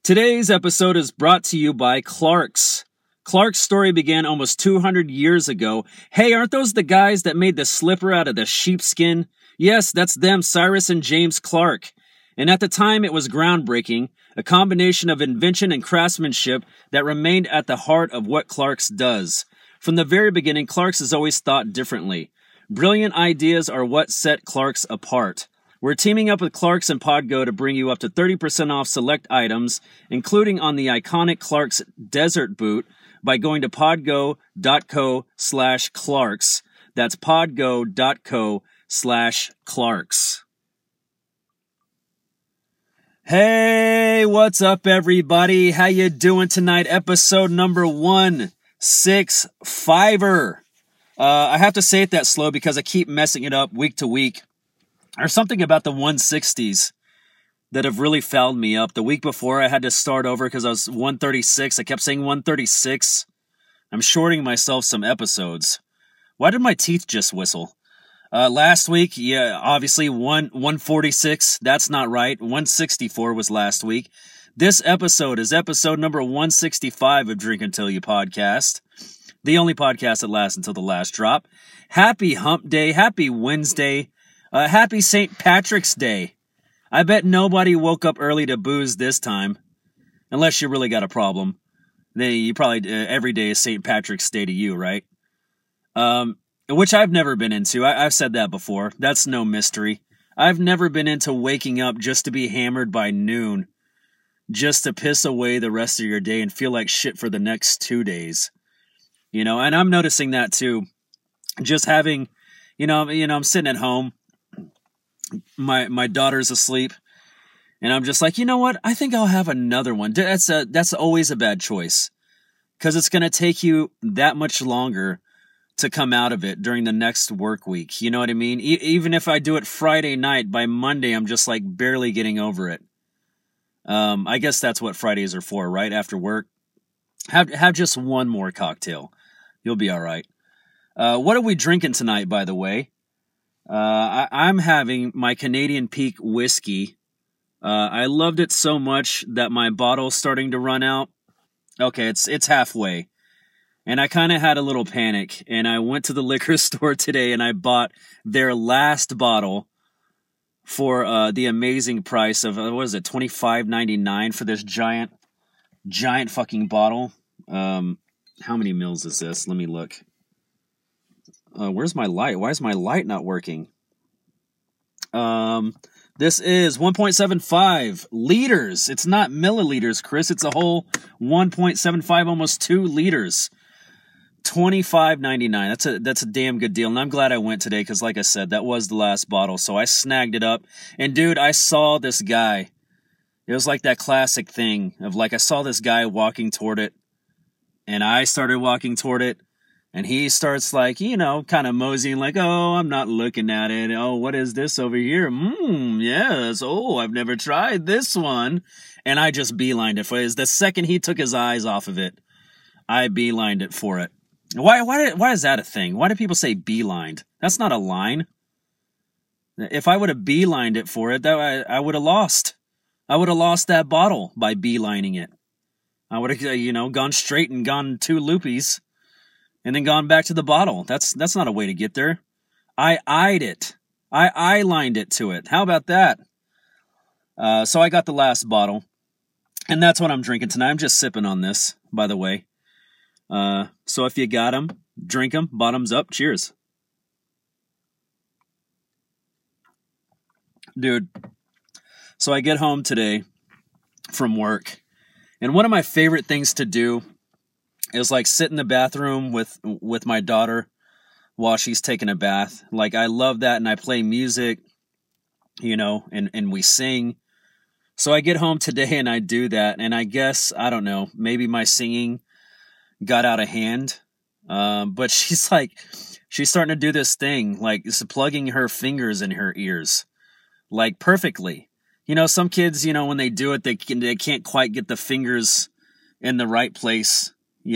Today's episode is brought to you by Clarks. Clark's story began almost 200 years ago. Hey, aren't those the guys that made the slipper out of the sheepskin? Yes, that's them, Cyrus and James Clark. And at the time, it was groundbreaking, a combination of invention and craftsmanship that remained at the heart of what Clark's does. From the very beginning, Clark's has always thought differently. Brilliant ideas are what set Clark's apart. We're teaming up with Clark's and Podgo to bring you up to 30% off select items, including on the iconic Clark's Desert Boot, by going to podgo.co/Clarks. That's podgo.co/Clarks. Hey, what's up, everybody? How you doing tonight? Episode number 165. I have to say it that slow because I keep messing it up week to week. There's something about the 160s that have really fouled me up. The week before, I had to start over because I was 136. I kept saying 136. I'm shorting myself some episodes. Why did my teeth just whistle? Last week, yeah, obviously 146. That's not right. 164 was last week. This episode is episode number 165 of Drink Until You podcast. The only podcast that lasts until the last drop. Happy Hump Day. Happy Wednesday. Happy St. Patrick's Day. I bet nobody woke up early to booze this time. Unless you really got a problem. Then you probably, every day is St. Patrick's Day to you, right? Which I've never been into. I've said that before. That's no mystery. I've never been into waking up just to be hammered by noon. Just to piss away the rest of your day and feel like shit for the next 2 days. You know, and I'm noticing that too. Just having, I'm sitting at home. My daughter's asleep, and I'm just like, you know what? I think I'll have another one. That's always a bad choice, because it's going to take you that much longer to come out of it during the next work week. You know what I mean? Even if I do it Friday night, by Monday, I'm just like barely getting over it. I guess that's what Fridays are for, right? After work, have just one more cocktail. You'll be all right. What are we drinking tonight, by the way? I'm having my Canadian Peak whiskey. I loved it so much that my bottle's starting to run out. Okay, it's halfway. And I kind of had a little panic, and I went to the liquor store today and I bought their last bottle for the amazing price of $25.99 for this giant fucking bottle. How many mils is this? Let me look. Where's my light? Why is my light not working? This is 1.75 liters. It's not milliliters, Chris. It's a whole 1.75, almost 2 liters. $25.99. That's a damn good deal. And I'm glad I went today because, like I said, that was the last bottle. So I snagged it up. And, dude, I saw this guy. It was like that classic thing of, like, I saw this guy walking toward it. And I started walking toward it. And he starts like, kind of moseying like, oh, I'm not looking at it. Oh, what is this over here? Yes. Oh, I've never tried this one. And I just beelined it for it. The second he took his eyes off of it, I beelined it for it. Why is that a thing? Why do people say beelined? That's not a line. If I would have beelined it for it, I would have lost. I would have lost that bottle by beelining it. I would have, gone straight and gone 2 loopies. And then gone back to the bottle. That's not a way to get there. I eyed it. I eye-lined it to it. How about that? So I got the last bottle. And that's what I'm drinking tonight. I'm just sipping on this, by the way. So if you got them, drink them. Bottoms up. Cheers. Dude. So I get home today from work. And one of my favorite things to do is like sit in the bathroom with my daughter while she's taking a bath. Like, I love that, and I play music, and we sing. So I get home today and I do that, and I guess, I don't know, maybe my singing got out of hand. But she's starting to do this thing, like it's plugging her fingers in her ears, like perfectly. Some kids, when they do it, they can't quite get the fingers in the right place.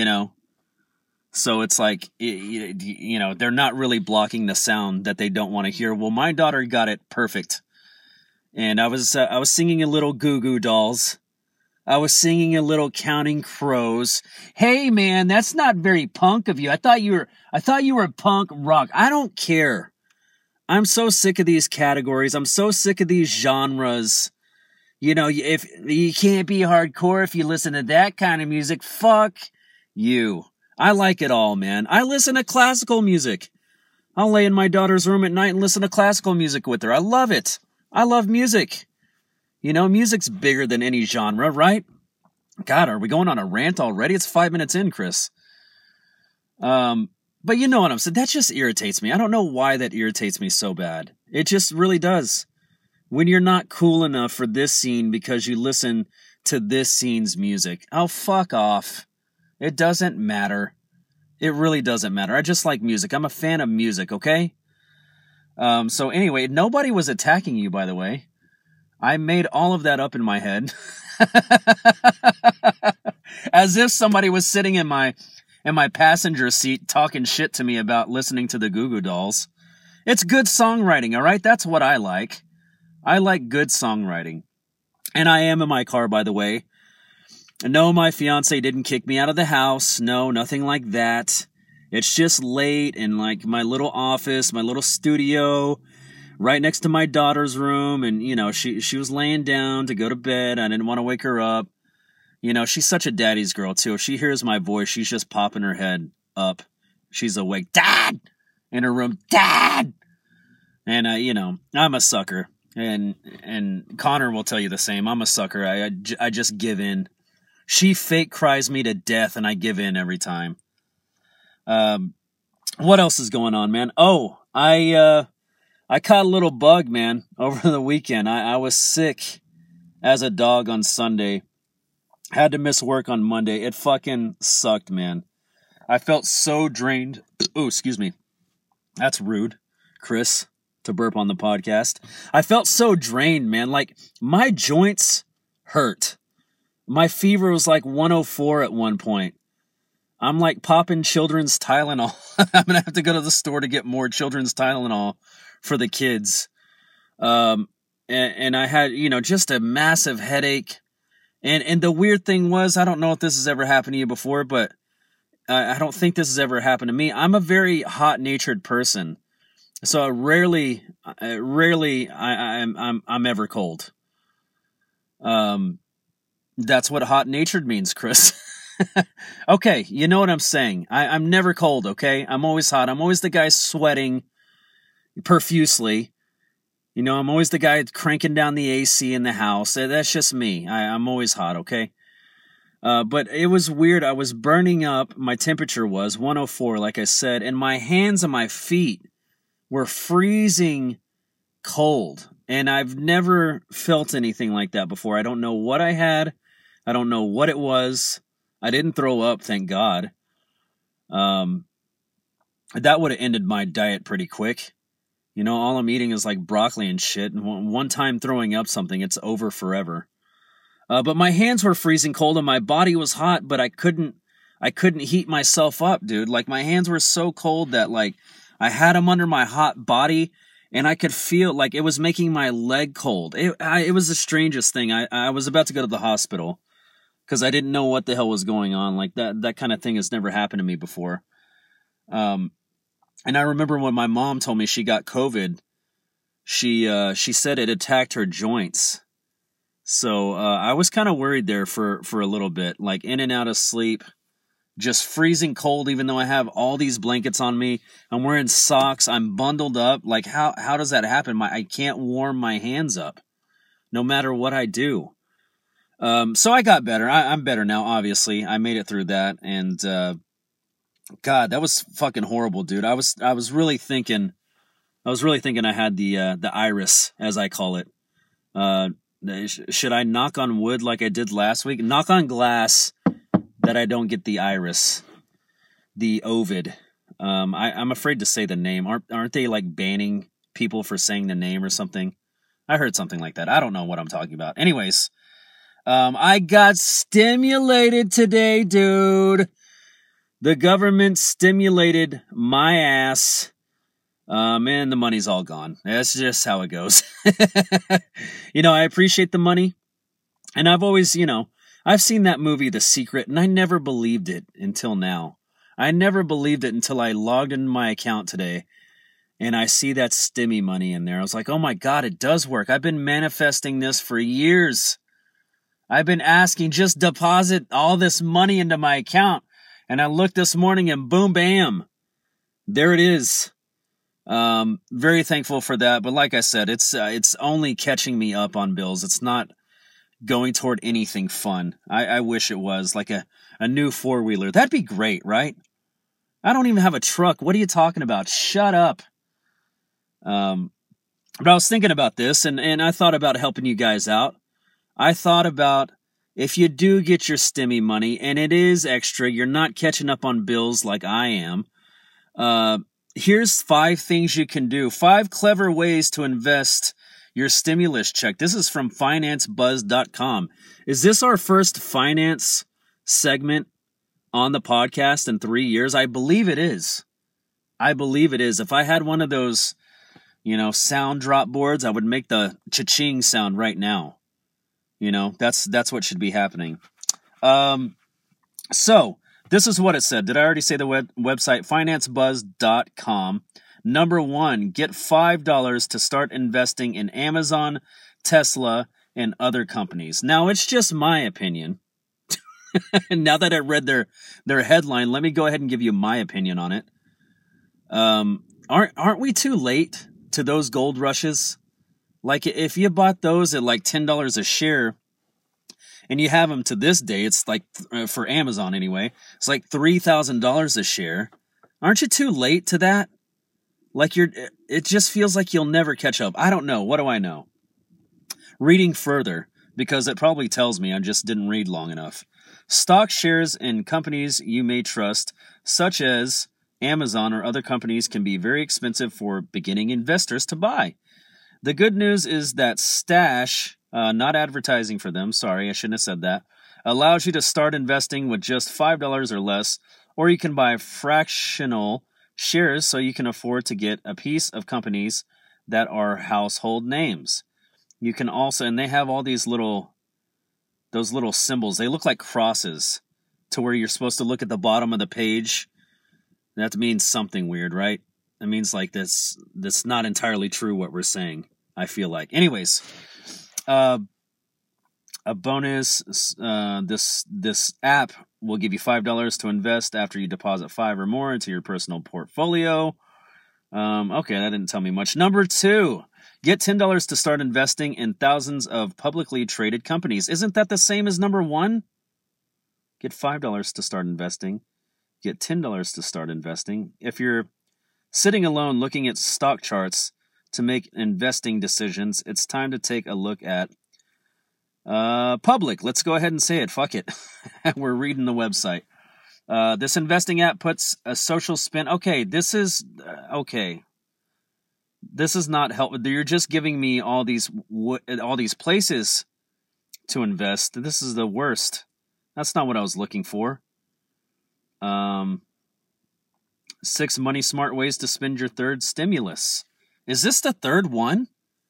So it's like, they're not really blocking the sound that they don't want to hear. Well, my daughter got it perfect. And I was singing a little Goo Goo Dolls. I was singing a little Counting Crows. Hey man, that's not very punk of you. I thought you were punk rock. I don't care. I'm so sick of these categories. I'm so sick of these genres. You know, if you can't be hardcore if you listen to that kind of music, fuck you. I like it all, man. I listen to classical music. I'll lay in my daughter's room at night and listen to classical music with her. I love it. I love music. You know, music's bigger than any genre, right? God, are we going on a rant already? It's 5 minutes in, Chris. But you know what I'm saying. That just irritates me. I don't know why that irritates me so bad. It just really does. When you're not cool enough for this scene because you listen to this scene's music. Oh, fuck off. It doesn't matter. It really doesn't matter. I just like music. I'm a fan of music, okay? So anyway, nobody was attacking you, by the way. I made all of that up in my head. As if somebody was sitting in my passenger seat talking shit to me about listening to the Goo Goo Dolls. It's good songwriting, all right? That's what I like. I like good songwriting. And I am in my car, by the way. No, my fiance didn't kick me out of the house. No, nothing like that. It's just late in like my little office, my little studio, right next to my daughter's room. And, you know, she was laying down to go to bed. I didn't want to wake her up. You know, she's such a daddy's girl, too. If she hears my voice, she's just popping her head up. She's awake. Dad! In her room. Dad! And, you know, I'm a sucker. And Connor will tell you the same. I'm a sucker. I just give in. She fake cries me to death, and I give in every time. What else is going on, man? Oh, I caught a little bug, man, over the weekend. I was sick as a dog on Sunday. Had to miss work on Monday. It fucking sucked, man. I felt so drained. Oh, excuse me. That's rude, Chris, to burp on the podcast. I felt so drained, man. Like, my joints hurt. My fever was like 104 at one point. I'm like popping children's Tylenol. I'm going to have to go to the store to get more children's Tylenol for the kids. And I had, you know, just a massive headache. And the weird thing was, I don't know if this has ever happened to you before, but I don't think this has ever happened to me. I'm a very hot-natured person. So I'm ever cold. That's what hot-natured means, Chris. Okay, you know what I'm saying. I'm never cold, okay? I'm always hot. I'm always the guy sweating profusely. You know, I'm always the guy cranking down the AC in the house. That's just me. I'm always hot, okay? But it was weird. I was burning up. My temperature was 104, like I said, and my hands and my feet were freezing cold. And I've never felt anything like that before. I don't know what I had. I don't know what it was. I didn't throw up, thank God. That would have ended my diet pretty quick. You know, all I'm eating is like broccoli and shit. And one time throwing up something, it's over forever. But my hands were freezing cold and my body was hot, but I couldn't heat myself up, dude. Like, my hands were so cold that, like, I had them under my hot body and I could feel like it was making my leg cold. It was the strangest thing. I was about to go to the hospital because I didn't know what the hell was going on. Like, that kind of thing has never happened to me before. And I remember when my mom told me she got COVID, she said it attacked her joints. So I was kind of worried there for a little bit, like in and out of sleep, just freezing cold, even though I have all these blankets on me. I'm wearing socks. I'm bundled up. Like, how does that happen? I can't warm my hands up no matter what I do. So I got better. I'm better now, obviously. I made it through that. And God, that was fucking horrible, dude. I was really thinking I had the iris, as I call it. Should I knock on wood like I did last week? Knock on glass that I don't get the iris, the Ovid. I'm afraid to say the name. Aren't they like banning people for saying the name or something? I heard something like that. I don't know what I'm talking about. Anyways, I got stimulated today, dude. The government stimulated my ass. Man, the money's all gone. That's just how it goes. You know, I appreciate the money. And I've always, you know, I've seen that movie, The Secret, and I never believed it until now. I never believed it until I logged into my account today and I see that stimmy money in there. I was like, oh my God, it does work. I've been manifesting this for years. I've been asking, just deposit all this money into my account. And I looked this morning and boom, bam, there it is. Very thankful for that. But like I said, it's only catching me up on bills. It's not going toward anything fun. I wish it was like a new 4-wheeler. That'd be great, right? I don't even have a truck. What are you talking about? Shut up. But I was thinking about this and I thought about helping you guys out. I thought about if you do get your stimmy money and it is extra, you're not catching up on bills like I am. Here's 5 things you can do. 5 clever ways to invest your stimulus check. This is from financebuzz.com. Is this our first finance segment on the podcast in 3 years? I believe it is. If I had one of those, sound drop boards, I would make the cha-ching sound right now. That's what should be happening. So this is what it said. Did I already say the website? financebuzz.com. Number 1, get $5 to start investing in Amazon, Tesla, and other companies. Now, it's just my opinion. Now that I read their headline, let me go ahead and give you my opinion on it. Aren't we too late to those gold rushes? Like, if you bought those at like $10 a share, and you have them to this day, it's like, for Amazon anyway, it's like $3,000 a share. Aren't you too late to that? Like it just feels like you'll never catch up. I don't know. What do I know? Reading further, because it probably tells me I just didn't read long enough. Stock shares in companies you may trust, such as Amazon or other companies, can be very expensive for beginning investors to buy. The good news is that Stash, not advertising for them, sorry, I shouldn't have said that, allows you to start investing with just $5 or less, or you can buy fractional shares so you can afford to get a piece of companies that are household names. You can also, and they have all those little symbols. They look like crosses to where you're supposed to look at the bottom of the page. That means something weird, right? It means like that's not entirely true what we're saying, I feel like. Anyways, a bonus, this app will give you $5 to invest after you deposit 5 or more into your personal portfolio. Okay, that didn't tell me much. Number 2, get $10 to start investing in thousands of publicly traded companies. Isn't that the same as number 1? Get $5 to start investing. Get $10 to start investing. If you're sitting alone looking at stock charts to make investing decisions, it's time to take a look at Public. Let's go ahead and say it. Fuck it. We're reading the website. This investing app puts a social spin. Okay, this is okay. This is not help. You're just giving me all these places to invest. This is the worst. That's not what I was looking for. 6 money smart ways to spend your third stimulus. Is this the third one?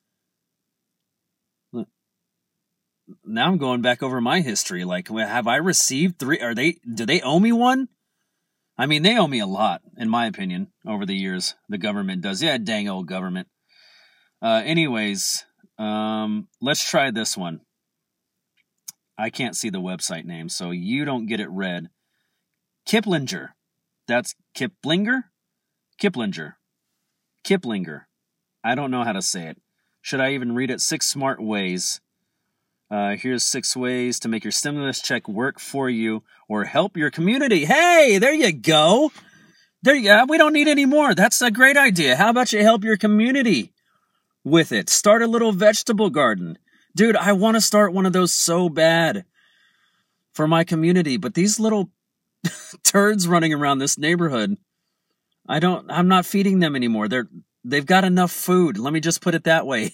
Now I'm going back over my history. Like, have I received 3? Do they owe me one? I mean, they owe me a lot, in my opinion, over the years. The government does. Yeah, dang old government. Anyways, let's try this one. I can't see the website name, so you don't get it read. Kiplinger. That's Kiplinger? Kiplinger. I don't know how to say it. Should I even read it? 6 smart ways. Here's 6 ways to make your stimulus check work for you or help your community. Hey, there you go. We don't need any more. That's a great idea. How about you help your community with it? Start a little vegetable garden. Dude, I want to start one of those so bad for my community, but these little turds running around this neighborhood, I'm not feeding them anymore. They've got enough food. Let me just put it that way.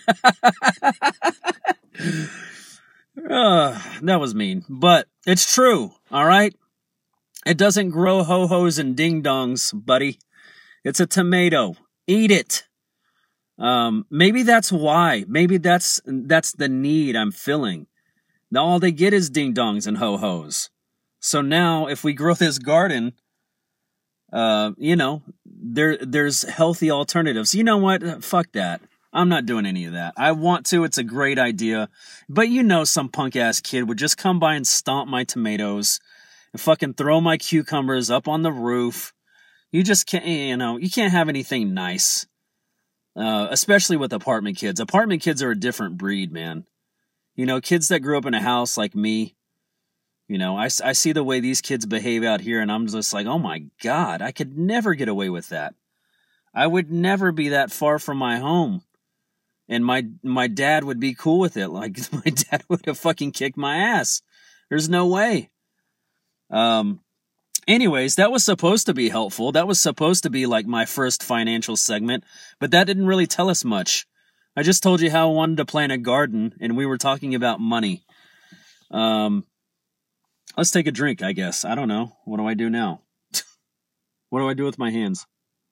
That was mean, but it's true. All right. It doesn't grow ho-hos and ding-dongs, buddy. It's a tomato. Eat it. Maybe that's why. Maybe that's the need I'm filling. Now all they get is ding-dongs and ho-hos. So now, if we grow this garden, there's healthy alternatives. You know what? Fuck that. I'm not doing any of that. I want to. It's a great idea. But some punk-ass kid would just come by and stomp my tomatoes and fucking throw my cucumbers up on the roof. You just can't, you can't have anything nice. Especially with apartment kids. Apartment kids are a different breed, man. Kids that grew up in a house like me, I see the way these kids behave out here, and I'm just like, oh my God, I could never get away with that. I would never be that far from my home. And my dad would be cool with it. Like, my dad would have fucking kicked my ass. There's no way. Anyways, that was supposed to be helpful. That was supposed to be like my first financial segment, but that didn't really tell us much. I just told you how I wanted to plant a garden, and we were talking about money. Let's take a drink, I guess. I don't know. What do I do now? What do I do with my hands?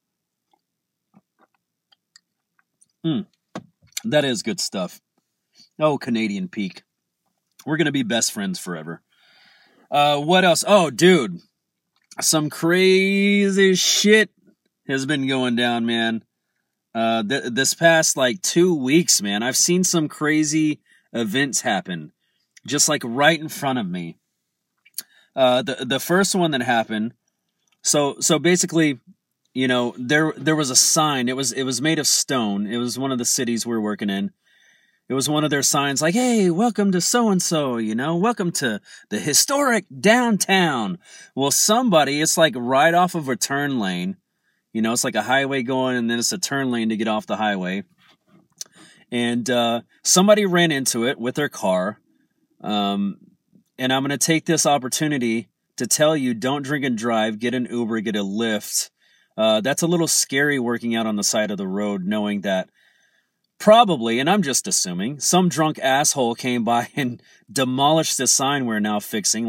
That is good stuff. Oh, Canadian Peak. We're going to be best friends forever. What else? Oh, dude. Some crazy shit has been going down, man. This past 2 weeks, man, I've seen some crazy events happen, just right in front of me. The first one that happened, so basically, there was a sign. It was made of stone. It was one of the cities we're working in. It was one of their signs like, hey, welcome to so-and-so, welcome to the historic downtown. Well, it's right off of a turn lane. It's like a highway going, and then it's a turn lane to get off the highway. And somebody ran into it with their car. And I'm going to take this opportunity to tell you, don't drink and drive, get an Uber, get a Lyft. That's a little scary working out on the side of the road, knowing that probably, and I'm just assuming, some drunk asshole came by and demolished the sign we're now fixing.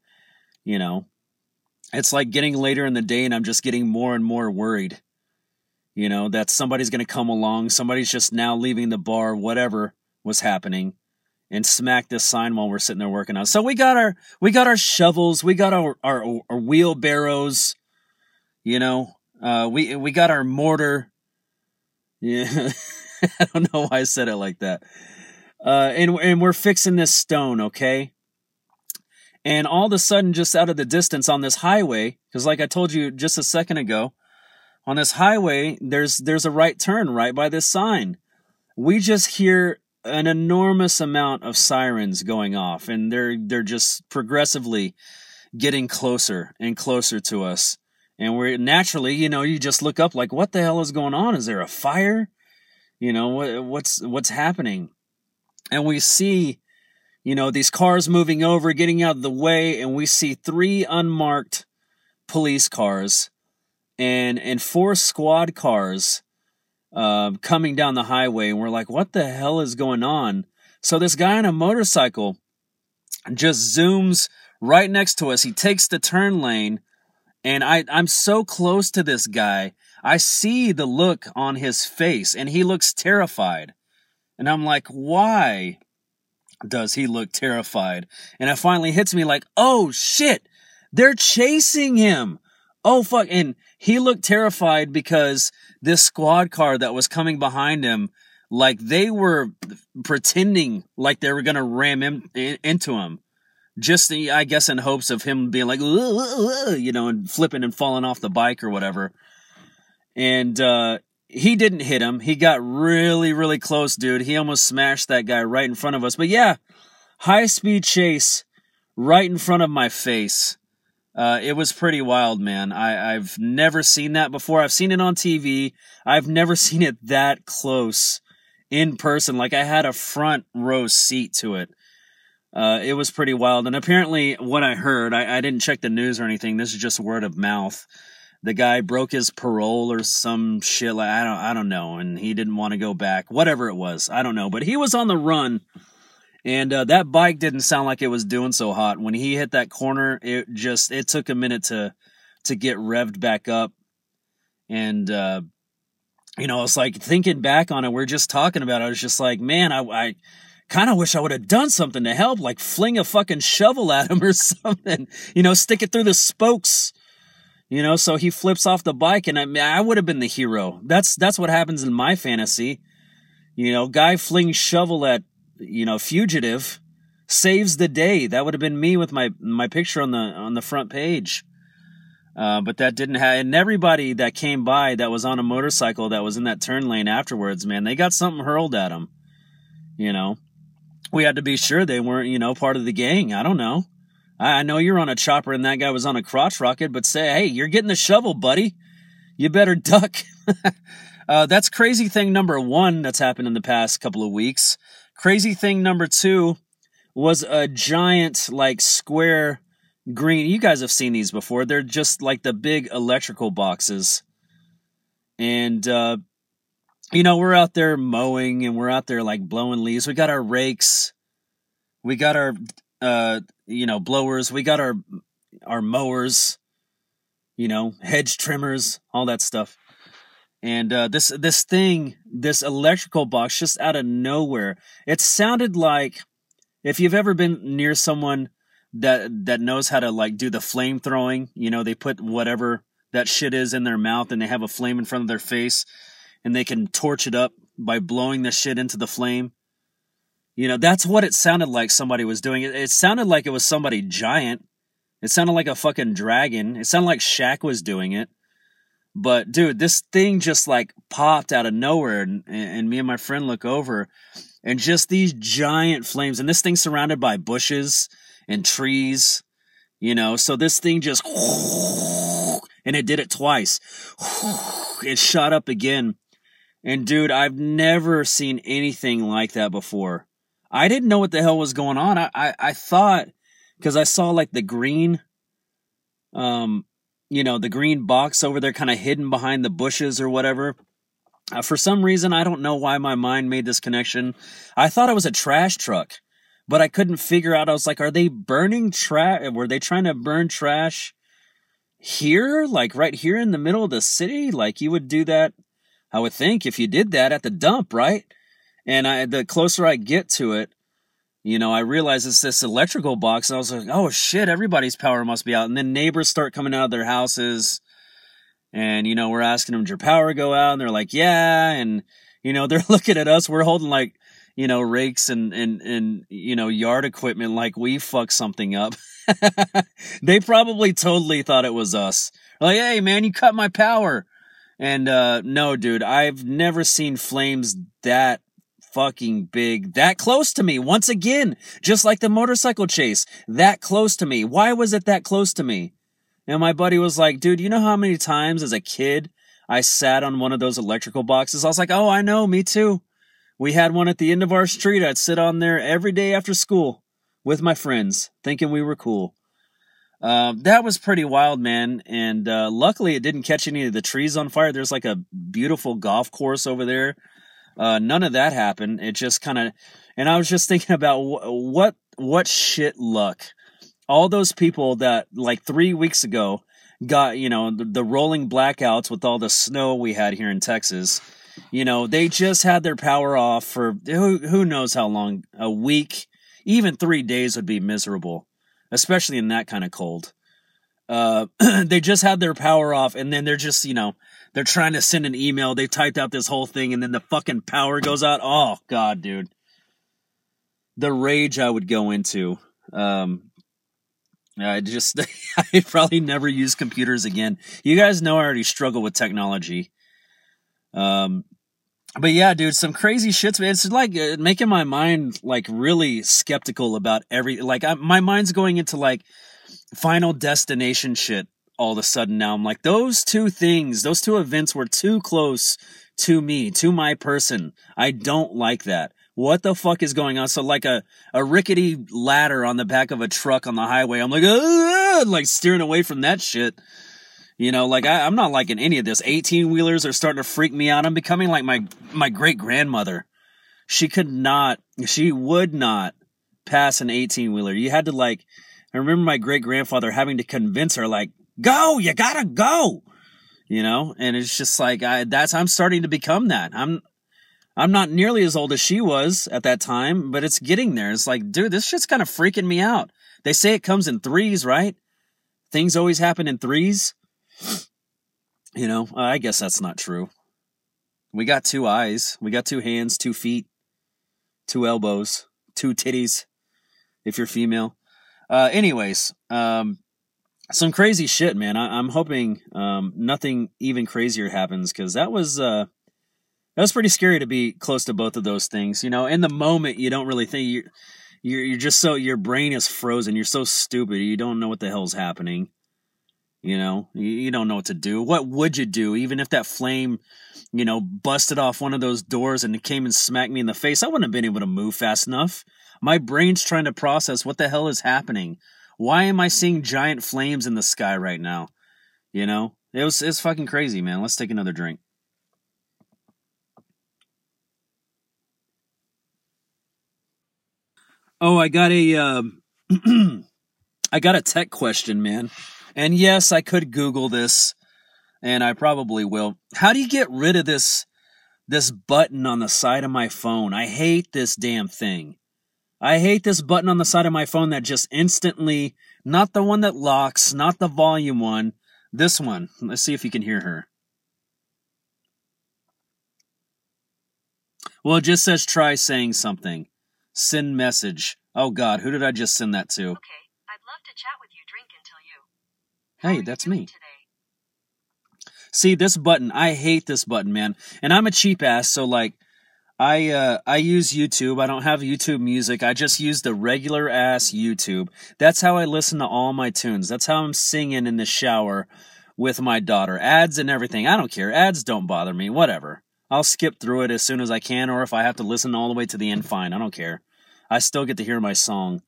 It's like getting later in the day and I'm just getting more and more worried, that somebody's going to come along. Somebody's just now leaving the bar, whatever was happening, and smack this sign while we're sitting there working on it. So we got our shovels. We got our wheelbarrows, we got our mortar. Yeah. I don't know why I said it like that. And we're fixing this stone, okay? And all of a sudden, just out of the distance on this highway, because like I told you just a second ago, on this highway, there's a right turn right by this sign. We just hear an enormous amount of sirens going off, and they're just progressively getting closer and closer to us. And we're naturally, you just look up like, what the hell is going on? Is there a fire? What's happening? And we see, these cars moving over, getting out of the way, and we see 3 unmarked police cars and 4 squad cars coming down the highway, and we're like, what the hell is going on? So this guy on a motorcycle just zooms right next to us. He takes the turn lane, and I'm so close to this guy, I see the look on his face, and he looks terrified. And I'm like, why does he look terrified? And it finally hits me like, oh shit, they're chasing him. Oh fuck. And he looked terrified because this squad car that was coming behind him, they were pretending like they were going to ram him into him. Just, I guess, in hopes of him being like, and flipping and falling off the bike or whatever. And he didn't hit him. He got really, really close, dude. He almost smashed that guy right in front of us. But yeah, high-speed chase right in front of my face. It was pretty wild, man. I've never seen that before. I've seen it on TV. I've never seen it that close in person. I had a front row seat to it. It was pretty wild. And apparently what I heard, I didn't check the news or anything. This is just word of mouth. The guy broke his parole or some shit. I don't know. And he didn't want to go back. Whatever it was. I don't know. But he was on the run. And that bike didn't sound like it was doing so hot. When he hit that corner, it took a minute to get revved back up. And, it's like thinking back on it, we're just talking about it. I was just like, man, kind of wish I would have done something to help, like fling a fucking shovel at him or something, stick it through the spokes, so he flips off the bike, and I would have been the hero. That's what happens in my fantasy. Guy flings shovel at, fugitive, saves the day. That would have been me with my picture on the front page. But that didn't happen. And everybody that came by that was on a motorcycle that was in that turn lane afterwards, man, they got something hurled at them. We had to be sure they weren't, part of the gang. I don't know. I know you're on a chopper and that guy was on a crotch rocket, but say, hey, you're getting the shovel, buddy. You better duck. That's crazy thing number 1 that's happened in the past couple of weeks. Crazy thing number 2 was a giant, like, square green. You guys have seen these before. They're just like the big electrical boxes. And, we're out there mowing and we're out there like blowing leaves. We got our rakes. We got our, blowers. We got our mowers, hedge trimmers, all that stuff. And, this electrical box just out of nowhere. It sounded like, if you've ever been near someone that knows how to like do the flame throwing, they put whatever that shit is in their mouth and they have a flame in front of their face and they can torch it up by blowing the shit into the flame. That's what it sounded like somebody was doing. It sounded like it was somebody giant. It sounded like a fucking dragon. It sounded like Shaq was doing it. But dude, this thing just like popped out of nowhere, and me and my friend look over and just these giant flames, and this thing's surrounded by bushes and trees, so this thing just, and it did it twice. It shot up again. And dude, I've never seen anything like that before. I didn't know what the hell was going on. I thought, because I saw like the green, the green box over there kind of hidden behind the bushes or whatever. For some reason, I don't know why my mind made this connection. I thought it was a trash truck, but I couldn't figure out. I was like, are they burning trash? Were they trying to burn trash here? Like right here in the middle of the city? Like you would do that, I would think, if you did that at the dump, right? And the closer I get to it, I realize it's this electrical box. And I was like, oh shit, everybody's power must be out. And then neighbors start coming out of their houses. And, we're asking them, did your power go out? And they're like, yeah. And, they're looking at us. We're holding like, rakes and yard equipment like we fucked something up. They probably totally thought it was us. Like, hey, man, you cut my power. And no, dude, I've never seen flames that fucking big, that close to me. Once again, just like the motorcycle chase, that close to me. Why was it that close to me? And my buddy was like, dude, you know how many times as a kid I sat on one of those electrical boxes? I was like, oh, I know, me too. We had one at the end of our street. I'd sit on there every day after school with my friends, thinking we were cool. That was pretty wild, man. And luckily it didn't catch any of the trees on fire. There's like a beautiful golf course over there. None of that happened. It just kind of, and I was just thinking about what shit luck. All those people that like 3 weeks ago got, the rolling blackouts with all the snow we had here in Texas, they just had their power off for who knows how long, a week, even 3 days would be miserable, especially in that kind of cold. They just had their power off, and then they're just, they're trying to send an email. They typed out this whole thing, and then the fucking power goes out. Oh, God, dude. The rage I would go into. I'd probably never use computers again. You guys know I already struggle with technology. But yeah, dude, some crazy shit. It's like making my mind like really skeptical about my mind's going into like Final Destination shit all of a sudden now. I'm like, those two events were too close to me, to my person. I don't like that. What the fuck is going on? So like a rickety ladder on the back of a truck on the highway. I'm like steering away from that shit. I'm not liking any of this. 18-wheelers are starting to freak me out. I'm becoming like my great-grandmother. She would not pass an 18-wheeler. You had to I remember my great-grandfather having to convince her, like, go, you gotta go. And it's just like, I'm starting to become that. I'm not nearly as old as she was at that time, but it's getting there. It's like, dude, this shit's kind of freaking me out. They say it comes in threes, right? Things always happen in threes. You know, I guess that's not true. We got 2 eyes. We got 2 hands, 2 feet, 2 elbows, 2 titties, if you're female. Anyways, some crazy shit, man. I'm hoping nothing even crazier happens, because that was pretty scary to be close to both of those things. You know, in the moment, you don't really think you're just so, your brain is frozen. You're so stupid. You don't know what the hell's happening. You know, you don't know what to do. What would you do? Even if that flame, you know, busted off one of those doors and it came and smacked me in the face, I wouldn't have been able to move fast enough. My brain's trying to process what the hell is happening. Why am I seeing giant flames in the sky right now? You know, it's fucking crazy, man. Let's take another drink. Oh, I got a I got a tech question, man. And yes, I could Google this, and I probably will. How do you get rid of this button on the side of my phone? I hate this damn thing. I hate this button on the side of my phone that just instantly, not the one that locks, not the volume one, this one. Let's see if you can hear her. Well, it just says try saying something. Send message. Oh God, who did I just send that to? Okay, I'd love to chat with you. Drink until you. Hey, that's me. See, this button, I hate this button, man. And I'm a cheap ass, so like, I use YouTube. I don't have YouTube Music. I just use the regular ass YouTube. That's how I listen to all my tunes. That's how I'm singing in the shower with my daughter. Ads and everything. I don't care. Ads don't bother me. Whatever. I'll skip through it as soon as I can, or if I have to listen all the way to the end, fine. I don't care. I still get to hear my song.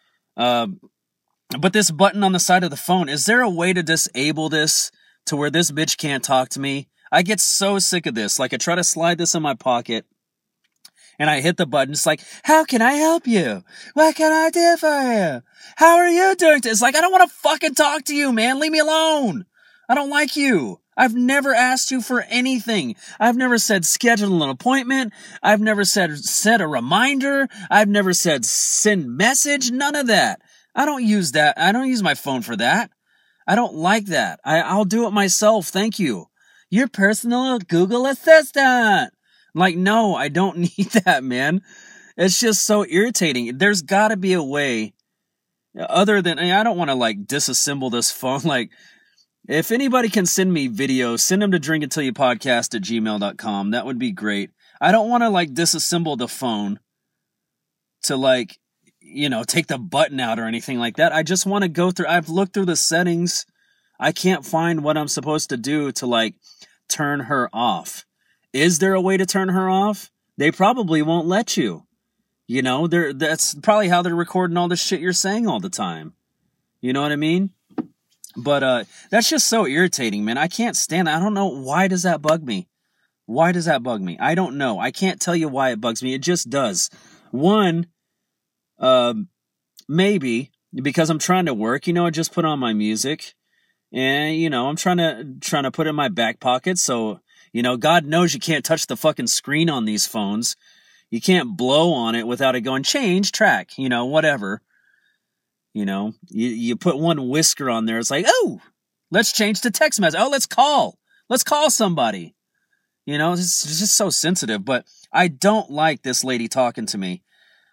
But this button on the side of the phone, is there a way to disable this to where this bitch can't talk to me? I get so sick of this. Like, I try to slide this in my pocket, and I hit the button. It's like, how can I help you? What can I do for you? How are you doing? It's like, I don't want to fucking talk to you, man. Leave me alone. I don't like you. I've never asked you for anything. I've never said schedule an appointment. I've never said set a reminder. I've never said send message. None of that. I don't use that. I don't use my phone for that. I don't like that. I'll do it myself. Thank you. Your personal Google Assistant. Like, no, I don't need that, man. It's just so irritating. There's got to be a way other than, I don't want to like disassemble this phone. Like, if anybody can send me videos, send them to drinkuntilyouPodcast@gmail.com. That would be great. I don't want to like disassemble the phone to like, you know, take the button out or anything like that. I just want to go through, I've looked through the settings. I can't find what I'm supposed to do to like turn her off. Is there a way to turn her off? They probably won't let you. You know, that's probably how they're recording all the shit you're saying all the time. You know what I mean? But that's just so irritating, man. I can't stand it. I don't know, why does that bug me? Why does that bug me? I don't know. I can't tell you why it bugs me. It just does. One, maybe because I'm trying to work, you know, I just put on my music, and you know, I'm trying to put it in my back pocket, so you know, God knows you can't touch the fucking screen on these phones. You can't blow on it without it going change track, you know, whatever. You know, you put one whisker on there, it's like, oh, let's change to text message. Oh, let's call somebody. You know, it's just so sensitive, but I don't like this lady talking to me.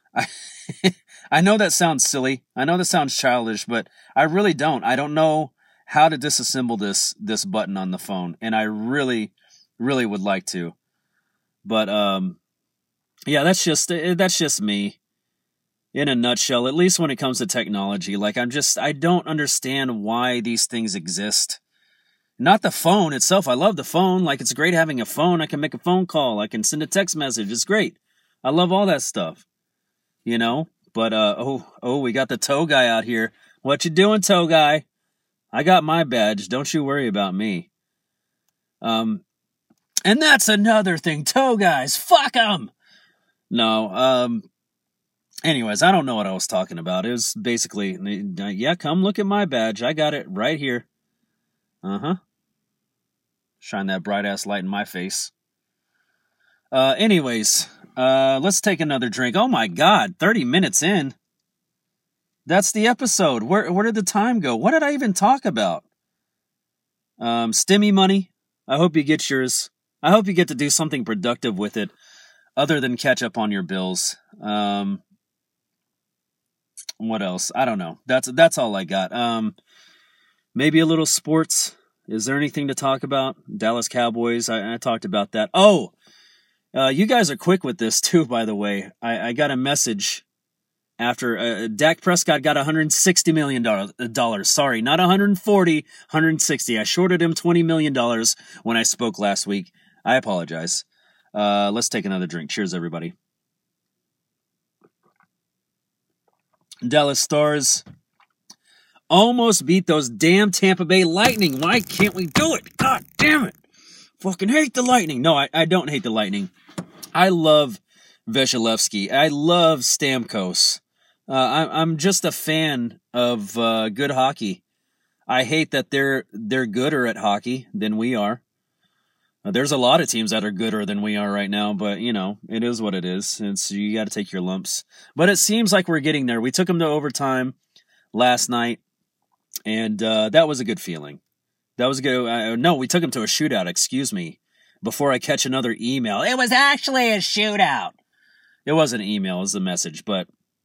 I know that sounds silly. I know that sounds childish, but I really don't. I don't know how to disassemble this button on the phone, and I really, really would like to. But yeah, that's just me in a nutshell. At least when it comes to technology, like I don't understand why these things exist. Not the phone itself. I love the phone. Like, it's great having a phone. I can make a phone call. I can send a text message. It's great. I love all that stuff. You know? But, we got the tow guy out here. What you doing, tow guy? I got my badge. Don't you worry about me. And that's another thing. Tow guys. Fuck them! No, anyways, I don't know what I was talking about. It was basically, yeah, come look at my badge. I got it right here. Uh-huh. Shine that bright-ass light in my face. Anyways, let's take another drink. Oh my God, 30 minutes in. That's the episode. Where did the time go? What did I even talk about? Stimmy money. I hope you get yours. I hope you get to do something productive with it other than catch up on your bills. What else? I don't know. That's all I got. Maybe a little sports. Is there anything to talk about? Dallas Cowboys. I talked about that. Oh, you guys are quick with this too, by the way. I got a message after Dak Prescott got $160 million. Sorry, not 140, 160. I shorted him $20 million when I spoke last week. I apologize. Let's take another drink. Cheers, everybody. Dallas Stars almost beat those damn Tampa Bay Lightning. Why can't we do it? God damn it. Fucking hate the Lightning. No, I don't hate the Lightning. I love Vasilevsky. I love Stamkos. I'm just a fan of good hockey. I hate that they're gooder at hockey than we are. There's a lot of teams that are gooder than we are right now, but, you know, it is what it is. You got to take your lumps. But it seems like we're getting there. We took them to overtime last night, and that was a good feeling. That was good. No, we took them to a shootout, excuse me, before I catch another email. It was actually a shootout. It wasn't an email, it was a message, but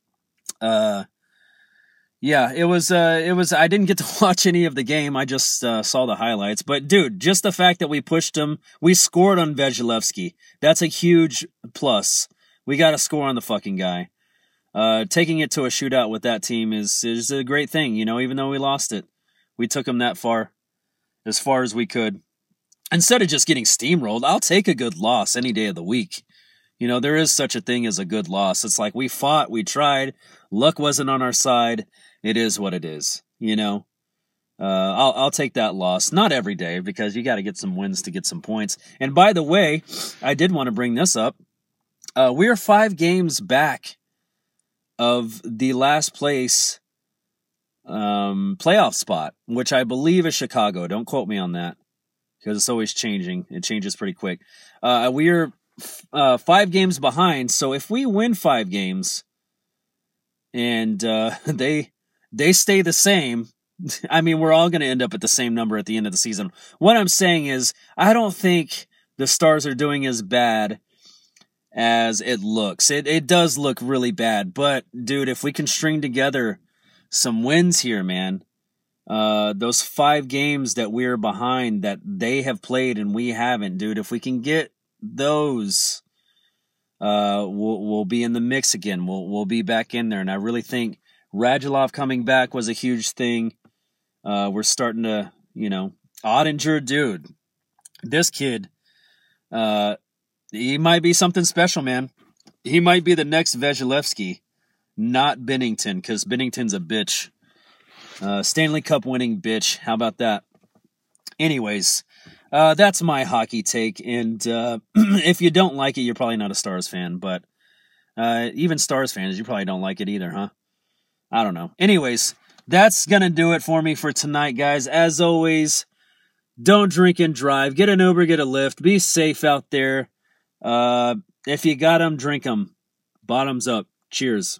yeah, it was, I didn't get to watch any of the game. I just saw the highlights. But, dude, just the fact that we pushed them, we scored on Vasilevsky. That's a huge plus. We got to score on the fucking guy. Taking it to a shootout with that team is a great thing, you know, even though we lost it. We took them that far as we could. Instead of just getting steamrolled, I'll take a good loss any day of the week. You know, there is such a thing as a good loss. It's like we fought, we tried, luck wasn't on our side. It is what it is, you know. I'll take that loss. Not every day, because you got to get some wins to get some points. And by the way, I did want to bring this up. We're 5 games back of the last place playoff spot, which I believe is Chicago. Don't quote me on that, because it's always changing. It changes pretty quick. We are 5 games behind, so if we win 5 games and they stay the same, I mean, we're all going to end up at the same number at the end of the season. What I'm saying is, I don't think the Stars are doing as bad as it looks. It does look really bad, but, dude, if we can string together some wins here, man, those 5 games that we're behind that they have played and we haven't, dude, if we can get those, we'll be in the mix again. We'll be back in there, and I really think Radulov coming back was a huge thing. We're starting to, you know, Ottinger, dude, this kid, he might be something special, man. He might be the next Vasilevsky, not Binnington, because Binnington's a bitch. Stanley Cup winning bitch. How about that? Anyways, that's my hockey take, and if you don't like it, you're probably not a Stars fan, but even Stars fans, you probably don't like it either, huh? I don't know. Anyways, that's going to do it for me for tonight, guys. As always, don't drink and drive. Get an Uber, get a Lyft. Be safe out there. If you got them, drink them. Bottoms up. Cheers.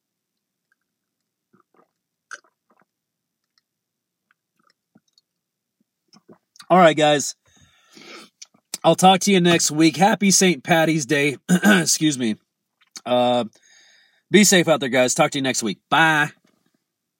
All right, guys. I'll talk to you next week. Happy St. Patty's Day. Excuse me. Be safe out there, guys. Talk to you next week. Bye.